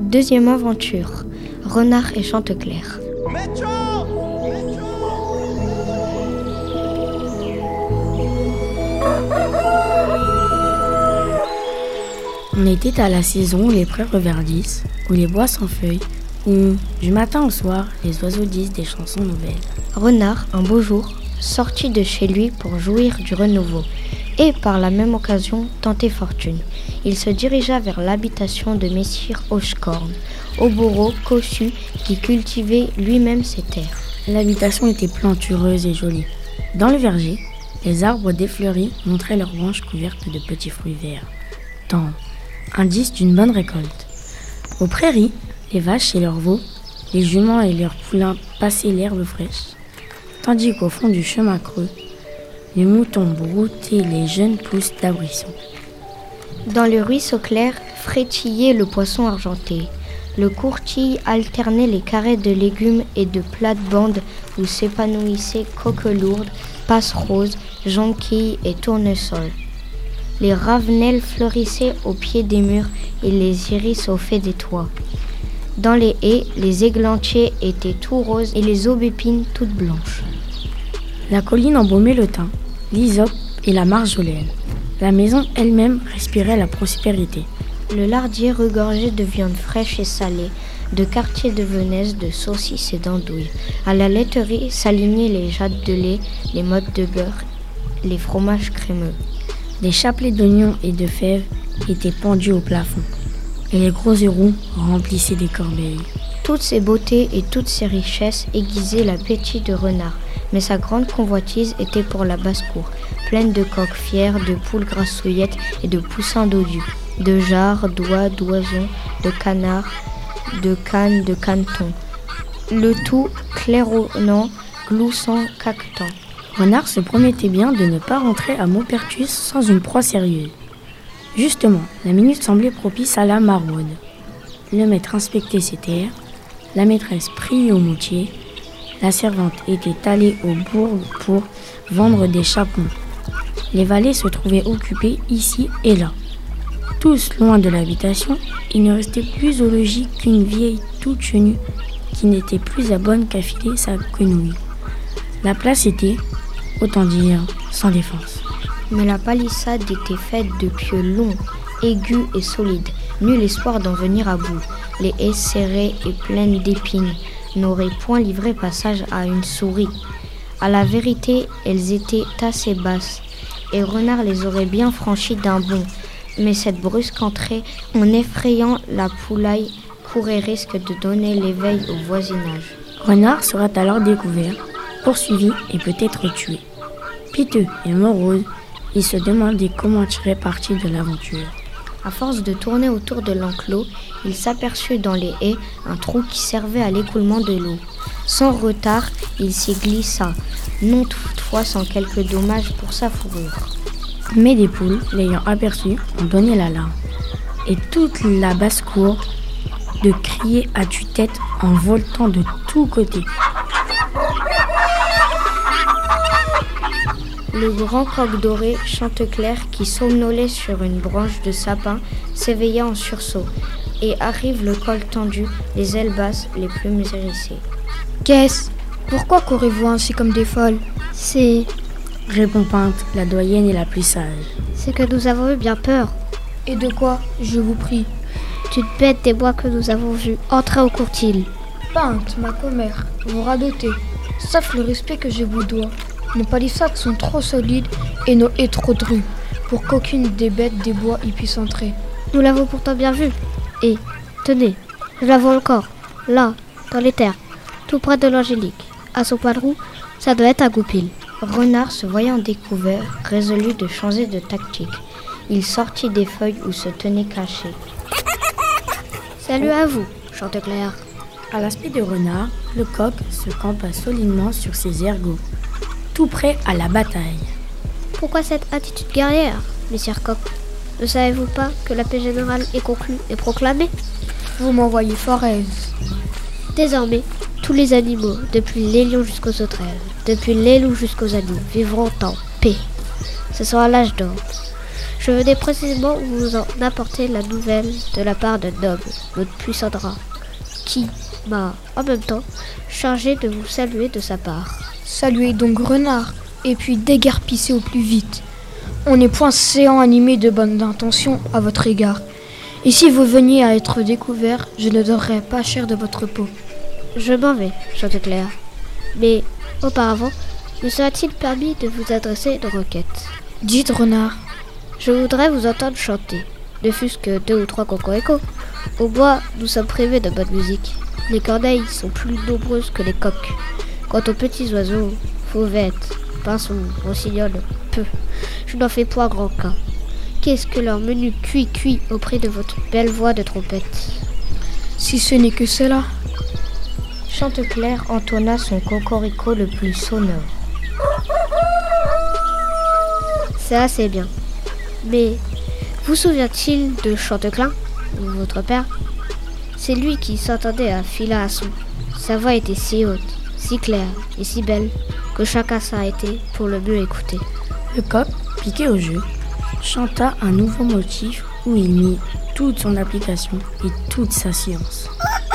Deuxième aventure, Renard et Chanteclair. On était à la saison où les prés reverdissent, où les bois s'enfeuillent, où, du matin au soir, les oiseaux disent des chansons nouvelles. Renard, un beau jour, sortit de chez lui pour jouir du renouveau et, par la même occasion, tenter fortune. Il se dirigea vers l'habitation de Messire Hochecorne, au bourreau cossu qui cultivait lui-même ses terres. L'habitation était plantureuse et jolie. Dans le verger, les arbres défleuris montraient leurs branches couvertes de petits fruits verts, tendres, indice d'une bonne récolte. Aux prairies, les vaches et leurs veaux, les juments et leurs poulains passaient l'herbe fraîche, tandis qu'au fond du chemin creux, les moutons broutaient les jeunes pousses d'arbrisseaux. Dans le ruisseau clair frétillait le poisson argenté. Le courtille alternait les carrés de légumes et de plates-bandes où s'épanouissaient coques lourdes, passes roses, jonquilles et tournesols. Les ravenelles fleurissaient au pied des murs et les iris au fait des toits. Dans les haies, les églantiers étaient tout roses et les aubépines toutes blanches. La colline embaumait le thym, l'hysope et la marjolaine. La maison elle-même respirait la prospérité. Le lardier regorgeait de viande fraîche et salée, de quartiers de venaise, de saucisses et d'andouilles. À la laiterie s'alignaient les jattes de lait, les mottes de beurre, les fromages crémeux. Des chapelets d'oignons et de fèves étaient pendus au plafond, et les gros roues remplissaient des corbeilles. Toutes ces beautés et toutes ces richesses aiguisaient l'appétit de Renard, mais sa grande convoitise était pour la basse-cour, pleine de coqs fiers, de poules grassouillettes et de poussins dodus, de jarres, d'oies, d'oisons, de canards, de cannes, de canetons. Le tout claironnant, gloussant, caquetant. Renard se promettait bien de ne pas rentrer à Maupertus sans une proie sérieuse. Justement, la minute semblait propice à la maraude. Le maître inspectait ses terres, la maîtresse priait au moutier, la servante était allée au bourg pour vendre des chapons. Les valets se trouvaient occupés ici et là. Tous loin de l'habitation, il ne restait plus au logis qu'une vieille toute chenue qui n'était plus à bonne qu'à filer sa quenouille. La place était, autant dire, sans défense. Mais la palissade était faite de pieux longs, aigus et solides. Nul espoir d'en venir à bout. Les haies serrées et pleines d'épines n'auraient point livré passage à une souris. À la vérité, elles étaient assez basses, et Renard les aurait bien franchies d'un bond. Mais cette brusque entrée, en effrayant la poulaille, courait risque de donner l'éveil au voisinage. Renard sera alors découvert, poursuivi et peut-être tué. Piteux et morose, il se demandait comment tirer parti de l'aventure. À force de tourner autour de l'enclos, il s'aperçut dans les haies un trou qui servait à l'écoulement de l'eau. Sans retard, il s'y glissa, non toutefois sans quelques dommages pour sa fourrure. Mais des poules, l'ayant aperçu, ont donné l'alarme. Et toute la basse-cour de crier à tue-tête en voltant de tous côtés. Le grand coq doré, Chanteclair, qui somnolait sur une branche de sapin, s'éveilla en sursaut, et arrive le col tendu, les ailes basses, les plumes hérissées. Qu'est-ce ? Pourquoi courez-vous ainsi comme des folles ? Répond Pinte, la doyenne et la plus sage. C'est que nous avons eu bien peur. Et de quoi, je vous prie ? D'une bête des bois que nous avons vue entrer au courtil. Pinte, ma commère, vous radotez, sauf le respect que je vous dois. Nos palissades sont trop solides et nos haies trop drues pour qu'aucune des bêtes des bois y puisse entrer. Nous l'avons pourtant bien vue. Et, tenez, nous la vois encore, là, dans les terres, tout près de l'Angélique. À son poil ça doit être un goupil. Renard, se voyant découvert, résolut de changer de tactique. Il sortit des feuilles où se tenait caché. Salut à vous, Chanteclair. À l'aspect de Renard, le coq se campa solidement sur ses ergots, tout prêt à la bataille. Pourquoi cette attitude guerrière, messire Coq ? Ne savez-vous pas que la paix générale est conclue et proclamée ? Vous m'envoyez fort aise. Désormais, tous les animaux, depuis les lions jusqu'aux sauterelles, depuis les loups jusqu'aux agneaux, vivront en paix. Ce sera l'âge d'or. Je venais précisément vous en apporter la nouvelle de la part d'un homme, votre puissant rat, qui m'a, en même temps, chargé de vous saluer de sa part. Saluez donc Renard, et puis déguerpissez au plus vite. On n'est point séant animé de bonnes intentions à votre égard. Et si vous veniez à être découvert, je ne donnerais pas cher de votre peau. Je m'en vais, Chanteclair. Mais, auparavant, me serait-il permis de vous adresser une requête? Dites, Renard. Je voudrais vous entendre chanter, ne fût-ce que 2 ou 3 cocoricots. Au bois, nous sommes privés de bonne musique. Les corneilles sont plus nombreuses que les coqs. Quant aux petits oiseaux, fauvettes, pinsons, rossignols, peu. Je n'en fais point grand cas. Qu'est-ce que leur menu cuit auprès de votre belle voix de trompette? Si ce n'est que cela. Chanteclair entonna son cocorico le plus sonore. C'est assez bien. Mais vous souvient-il de Chanteclin, votre père? C'est lui qui s'entendait à Philason. Sa voix était si haute, si claire et si belle que chacun s'arrêtait pour le mieux écouter. Le coq, piqué au jeu, chanta un nouveau motif où il mit toute son application et toute sa science.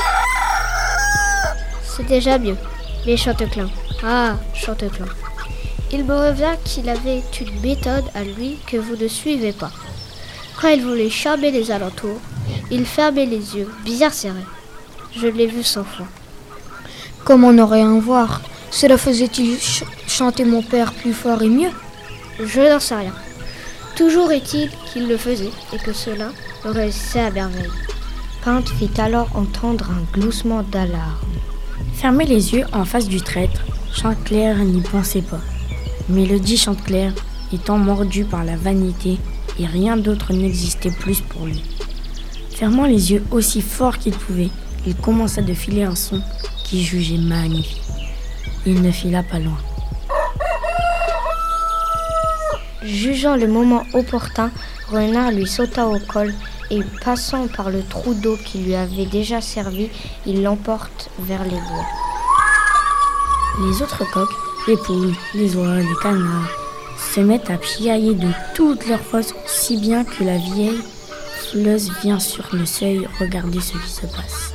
C'est déjà mieux, mais Chanteclin, ah, Chanteclin. Il me revient qu'il avait une méthode à lui que vous ne suivez pas. Quand il voulait charmer les alentours, il fermait les yeux bien serrés. Je l'ai vu 100 fois. Comme on aurait à en voir, cela faisait-il chanter mon père plus fort et mieux? Je n'en sais rien. Toujours est-il qu'il le faisait et que cela le réussissait à merveille. Pinte fit alors entendre un gloussement d'alarme. Fermer les yeux en face du traître, Chanteclair n'y pensait pas. Mais le dit Chanteclair étant mordu par la vanité et rien d'autre n'existait plus pour lui. Fermant les yeux aussi fort qu'il pouvait, il commença de filer un son qu'il jugeait magnifique. Il ne fila pas loin. Jugeant le moment opportun, Renard lui sauta au col et, passant par le trou d'eau qui lui avait déjà servi, il l'emporte vers les bois. Les autres coqs, les poules, les oies, les canards, se mettent à piailler de toutes leurs forces, si bien que la vieille Fleuse vient sur le seuil regarder ce qui se passe.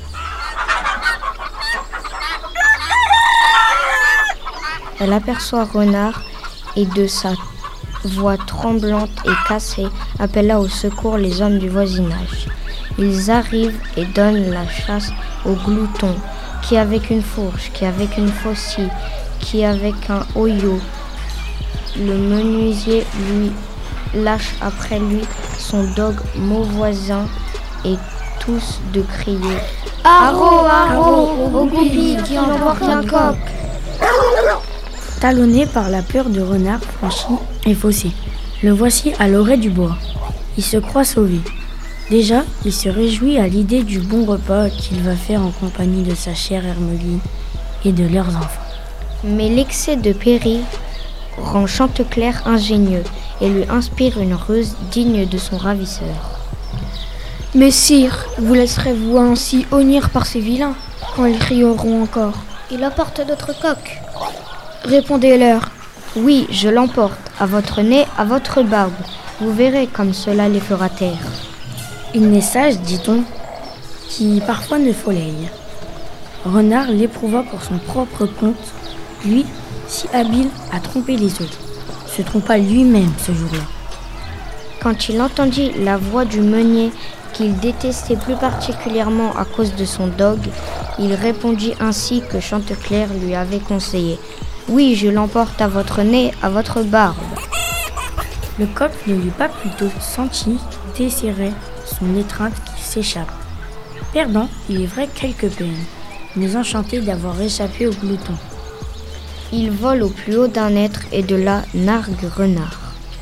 Elle aperçoit Renard et de sa voix tremblante et cassée appela au secours les hommes du voisinage. Ils arrivent et donnent la chasse au glouton, qui avec une fourche, qui avec une faucille, qui avec un hoyau. Le menuisier lui lâche après lui son dogue mauvoisin et tous de crier « Haro, haro, au goupil qui emporte un coq !» Talonné par la peur de Renard franchi et faussé, le voici à l'orée du bois. Il se croit sauvé. Déjà, il se réjouit à l'idée du bon repas qu'il va faire en compagnie de sa chère Hermeline et de leurs enfants. Mais l'excès de péril rend Chanteclair ingénieux et lui inspire une ruse digne de son ravisseur. « Mais sire, vous laisserez-vous ainsi honnir par ces vilains quand ils crieront encore? Il emporte notre coq. » Répondez-leur. « Oui, je l'emporte, à votre nez, à votre barbe. Vous verrez comme cela les fera taire. » Il n'est sage, dit-on, qui parfois ne folleille. Renard l'éprouva pour son propre compte, lui, si habile à tromper les autres, se trompa lui-même ce jour-là. Quand il entendit la voix du meunier qu'il détestait plus particulièrement à cause de son dogue, il répondit ainsi que Chanteclair lui avait conseillé. « Oui, je l'emporte à votre nez, à votre barbe. » Le coq ne l'eut pas plutôt senti qu'il desserrait son étreinte qui s'échappe. Perdant, il est vrai, quelques peines, mais enchanté d'avoir échappé au glouton. Il vole au plus haut d'un être et de là nargue Renard.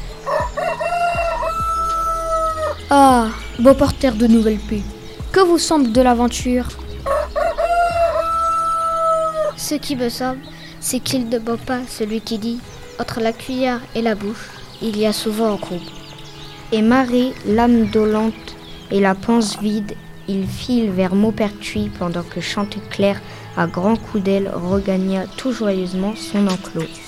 Ah, beau porteur de nouvelles paix, que vous semble de l'aventure? Ce qui me semble, c'est qu'il ne ment pas celui qui dit « Entre la cuillère et la bouche, il y a souvent un comble. » Et Marie, l'âme dolente et la panse vide, il file vers Maupertuis pendant que Chanteclair, à grands coups d'aile, regagna tout joyeusement son enclos.